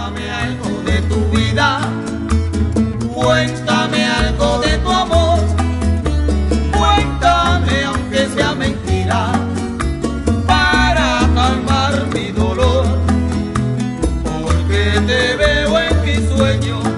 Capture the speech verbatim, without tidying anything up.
Cuéntame algo de tu vida, cuéntame algo de tu amor, cuéntame aunque sea mentira, para calmar mi dolor, porque te veo en mis sueños.